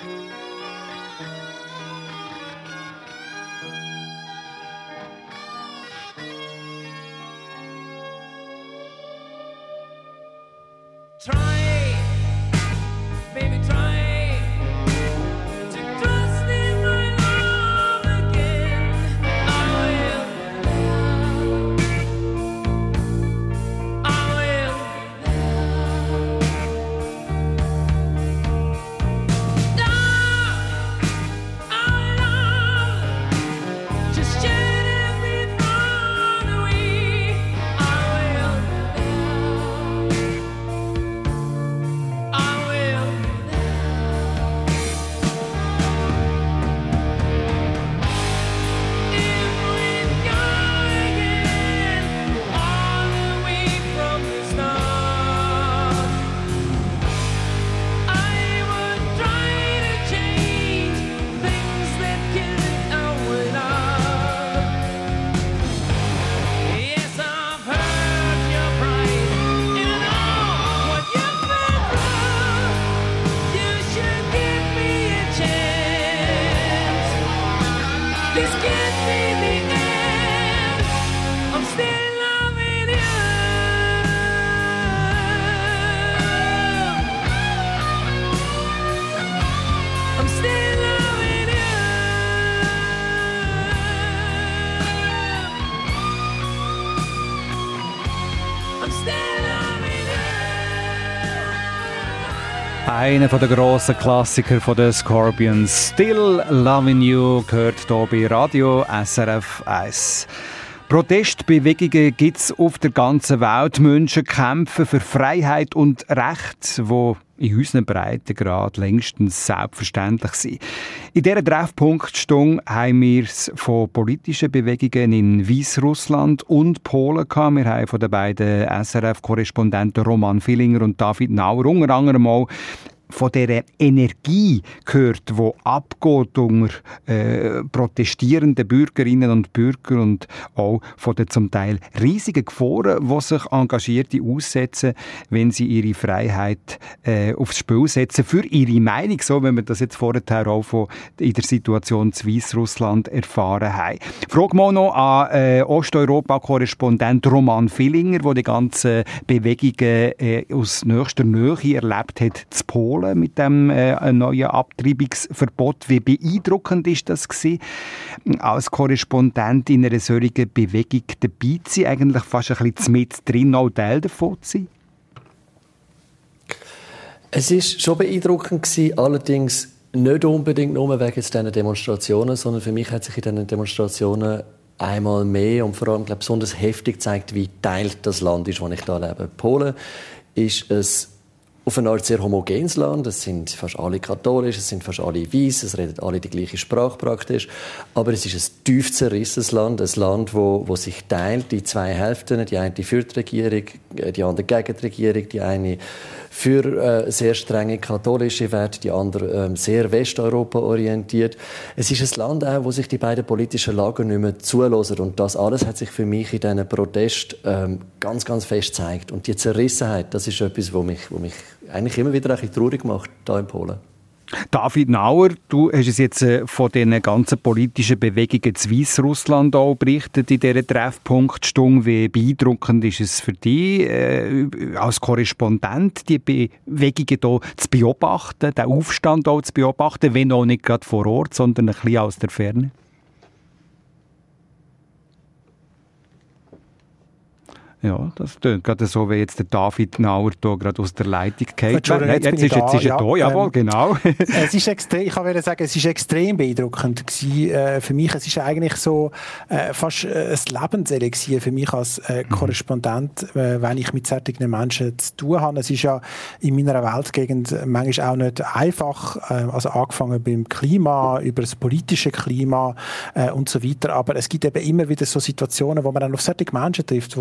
Einer der grossen Klassiker von den Scorpions, «Still Loving You», gehört hier bei Radio SRF 1. Protestbewegungen gibt es auf der ganzen Welt. Menschen kämpfen für Freiheit und Recht, die in unseren Breitengrad längstens selbstverständlich sind. In dieser Treffpunktstunde haben wir es von politischen Bewegungen in Weißrussland und Polen gehabt. Wir haben von den beiden SRF-Korrespondenten Roman Villinger und David Nauer unter anderem mal von dieser Energie gehört, die abgeht unter protestierenden Bürgerinnen und Bürgern und auch von den zum Teil riesigen Gefahren, die sich Engagierte aussetzen, wenn sie ihre Freiheit aufs Spiel setzen, für ihre Meinung, so wie wir das jetzt vorher auch in der Situation zu Weißrussland erfahren haben. Frage mal noch an Osteuropa-Korrespondent Roman Villinger, der die ganzen Bewegungen aus nächster Nähe erlebt hat, zu Polen mit dem neuen Abtreibungsverbot. Wie beeindruckend ist das gewesen, als Korrespondent in einer solchen Bewegung dabei zu sein, eigentlich fast ein bisschen mit drin, auch Teil davon zu sein? Es war schon beeindruckend gewesen, allerdings nicht unbedingt nur wegen diesen Demonstrationen, sondern für mich hat sich in diesen Demonstrationen einmal mehr und vor allem besonders heftig gezeigt, wie teilt das Land ist, wo ich da lebe. Polen ist ein auf eine Art sehr homogenes Land. Es sind fast alle katholisch, es sind fast alle weiss, es reden alle die gleiche Sprache praktisch. Aber es ist ein tief zerrissenes Land, ein Land, wo sich teilt, die zwei Hälften, die eine für die Regierung, die andere gegen die Regierung, die eine für sehr strenge katholische Werte, die andere sehr Westeuropa orientiert. Es ist ein Land auch, wo sich die beiden politischen Lager nicht mehr zulassen. Und das alles hat sich für mich in diesen Protesten ganz, ganz fest gezeigt. Und die Zerrissenheit, das ist etwas, was mich eigentlich immer wieder ein bisschen traurig macht, hier in Polen. David Nauer, du hast es jetzt von den ganzen politischen Bewegungen zu Weißrussland auch berichtet in dieser Treffpunktstunde. Wie beeindruckend ist es für dich, als Korrespondent die Bewegungen hier zu beobachten, den Aufstand auch zu beobachten, wenn auch nicht gerade vor Ort, sondern ein bisschen aus der Ferne? Ja, das klingt gerade so, wie jetzt der David Nauer hier gerade aus der Leitung geht. Jetzt ist er da, jawohl, genau. Es ist extrem, ich wollte sagen, es ist extrem beeindruckend gewesen, für mich. Es ist eigentlich so fast ein Lebenselixier für mich als Korrespondent, wenn ich mit solchen Menschen zu tun habe. Es ist ja in meiner Weltgegend manchmal auch nicht einfach, also angefangen beim Klima, über das politische Klima und so weiter. Aber es gibt eben immer wieder so Situationen, wo man dann auf solche Menschen trifft, wo zum Beispiel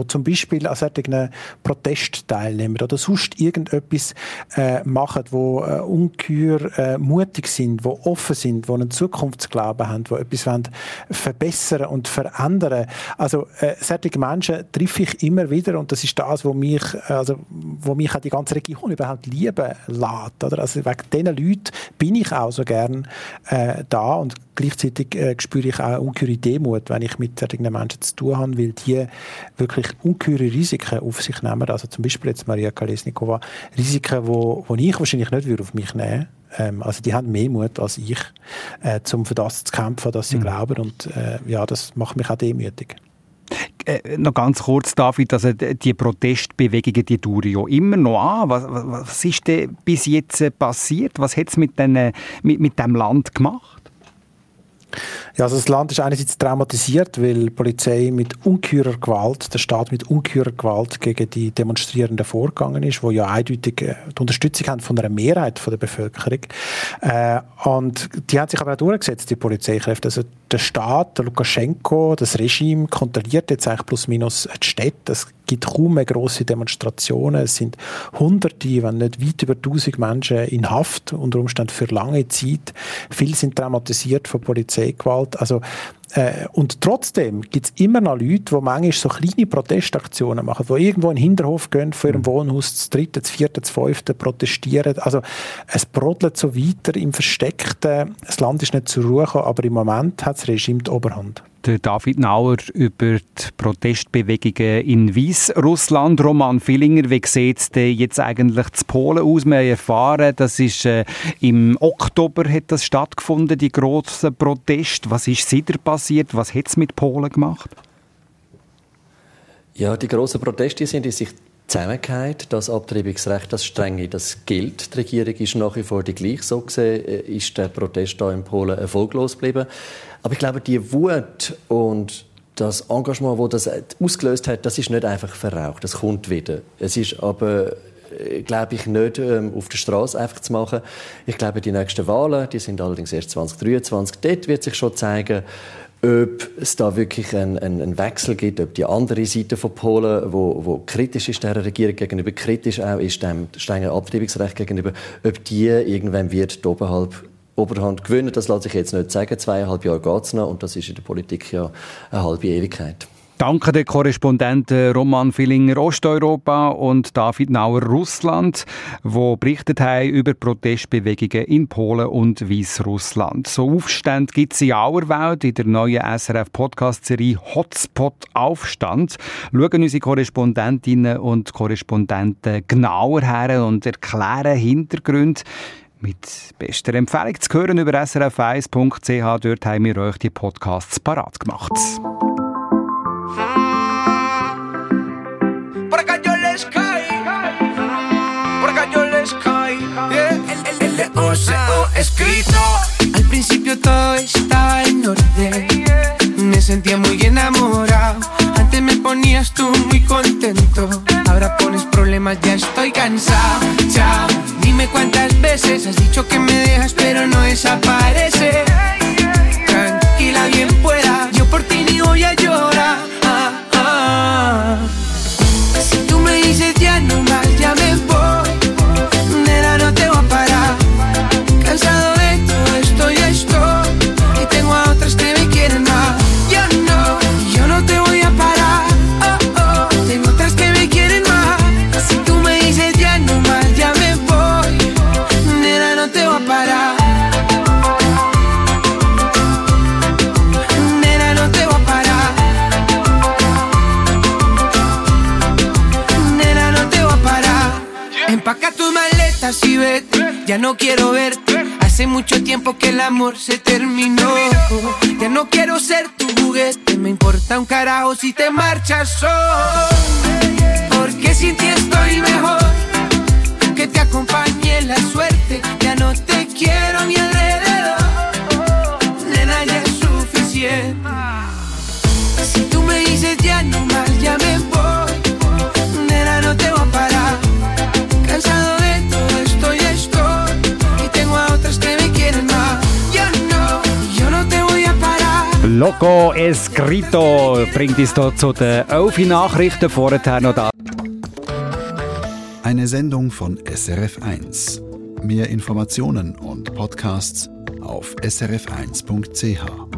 Beispiel an solchen Protestteilnehmern oder sonst irgendetwas machen, wo ungeheuer mutig sind, wo offen sind, wo einen Zukunftsglauben haben, wo etwas verbessern und verändern. Also solche Menschen treffe ich immer wieder und das ist das, wo mich auch die ganze Region überhaupt lieben lässt. Oder? Also wegen diesen Leuten bin ich auch so gern da und gleichzeitig spüre ich auch ungeheure Demut, wenn ich mit solchen Menschen zu tun habe, weil die wirklich ungeheure Risiken auf sich nehmen. Also zum Beispiel jetzt Maria Kolesnikova, Risiken, die ich wahrscheinlich nicht auf mich nehmen würde. Also die haben mehr Mut als ich, um für das zu kämpfen, dass sie glauben. Und das macht mich auch demütig. Noch ganz kurz, David, also die Protestbewegungen, die dauern ja immer noch an. Was ist denn bis jetzt passiert? Was hat es mit dem Land gemacht? Ja, also das Land ist einerseits traumatisiert, weil die Polizei mit ungeheurer Gewalt, der Staat mit ungeheurer Gewalt gegen die Demonstrierenden vorgegangen ist, die ja eindeutig die Unterstützung haben von einer Mehrheit der Bevölkerung. Und die haben sich aber auch durchgesetzt, die Polizeikräfte. Also der Staat, der Lukaschenko, das Regime kontrolliert jetzt eigentlich plus minus die Städte. Es gibt kaum mehr grosse Demonstrationen. Es sind Hunderte, wenn nicht weit über 1000 Menschen in Haft, unter Umständen für lange Zeit. Viele sind traumatisiert von Polizeigewalt. Also, und trotzdem gibt es immer noch Leute, die manchmal so kleine Protestaktionen machen, die irgendwo in den Hinterhof gehen, von ihrem Wohnhaus zu 3., zu 4., zu 5. protestieren. Also es brodelt so weiter im Versteckten. Das Land ist nicht zur Ruhe gekommen, aber im Moment hat das Regime die Oberhand. Der David Nauer über die Protestbewegungen in Weißrussland. Roman Villinger, wie sieht es denn jetzt eigentlich zu Polen aus? Wir haben erfahren, das ist, im Oktober hat das stattgefunden, die grossen Proteste. Was ist seitdem passiert? Was hat es mit Polen gemacht? Ja, die grossen Proteste sind in sich zusammengehalten. Das Abtreibungsrecht, das Strenge, das gilt. Die Regierung ist nach wie vor die gleiche. So gesehen ist der Protest hier in Polen erfolglos geblieben. Aber ich glaube, die Wut und das Engagement, das das ausgelöst hat, das ist nicht einfach verraucht. Das kommt wieder. Es ist aber, glaube ich, nicht auf der Straße einfach zu machen. Ich glaube, die nächsten Wahlen, die sind allerdings erst 2023. Dort wird sich schon zeigen, ob es da wirklich einen Wechsel gibt, ob die andere Seite von Polen, wo kritisch ist der Regierung gegenüber, kritisch auch ist dem strengen Abtreibungsrecht gegenüber, ob die irgendwann wird die Oberhand gewinnen. Das lässt sich jetzt nicht sagen. 2,5 Jahre geht es noch und das ist in der Politik ja eine halbe Ewigkeit. Danke den Korrespondenten Roman Villinger Osteuropa und David Nauer Russland, die berichtet haben über Protestbewegungen in Polen und Weißrussland. So Aufstände gibt es in aller Welt in der neuen SRF-Podcast-Serie Hotspot Aufstand. Schauen unsere Korrespondentinnen und Korrespondenten genauer her und erklären Hintergründe. Mit bester Empfehlung zu hören über srf1.ch. Dort haben wir euch die Podcasts parat gemacht. Escrito. Al principio todo estaba en orden. Me sentía muy enamorado. Antes me ponías tú muy contento. Ahora pones problemas, ya estoy cansado. Chao. Dime cuántas veces has dicho que me dejas, pero no desapareces. Tranquila, bien pueda. Yo por ti ni voy a llorar. Si tú me dices ya no más, ya me voy. Nena, no te voy a parar. Cansado de todo esto, ya estoy. Y tengo a otras que me quieren más. Yo no te voy a parar. Tengo otras que me quieren más. Si tú me dices ya no más, ya me voy. Nena, no te voy a parar. Nena, no te voy a parar. Nena, no te voy a parar. Empaca tus maletas y vete. Ya no quiero verte. Hace mucho tiempo que el amor se terminó. Ya no quiero ser tu juguete. Me importa un carajo si te marchas solo. Porque sin ti estoy mejor. Que te acompañe la suerte. Ya no te quiero a mi alrededor. Nena, ya es suficiente. Si tú me dices ya no más, ya me voy. Nena, no te voy a parar. Cansado de todo esto, ya estoy. Y tengo a otras que me quieren más. Yo no te voy a parar. Lock Loco Escrito bringt uns hier zu den 11 Nachrichten. Vorher noch da. Eine Sendung von SRF1. Mehr Informationen und Podcasts auf srf1.ch.